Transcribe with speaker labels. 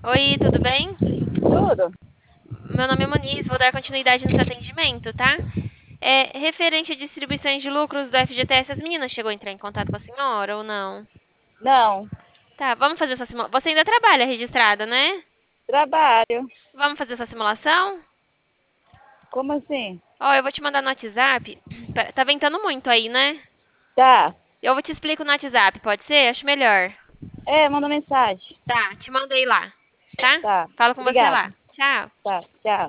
Speaker 1: Oi, tudo bem?
Speaker 2: Tudo?
Speaker 1: Meu nome é Moniz, vou dar continuidade no seu atendimento, tá? É referente a distribuições de lucros do FGTS, as meninas chegou a entrar em contato com a senhora ou não?
Speaker 2: Não.
Speaker 1: Tá, vamos fazer essa simulação. Você ainda trabalha registrada, né?
Speaker 2: Trabalho.
Speaker 1: Vamos fazer essa simulação?
Speaker 2: Como assim?
Speaker 1: Ó, eu vou te mandar no WhatsApp. Tá ventando muito aí, né?
Speaker 2: Tá.
Speaker 1: Eu vou te explico no WhatsApp, pode ser? Acho melhor.
Speaker 2: É, manda mensagem.
Speaker 1: Tá, te mandei lá, tá?
Speaker 2: Tá.
Speaker 1: Falo com você
Speaker 2: Obrigada.
Speaker 1: lá. Tchau.
Speaker 2: Tá. Tchau.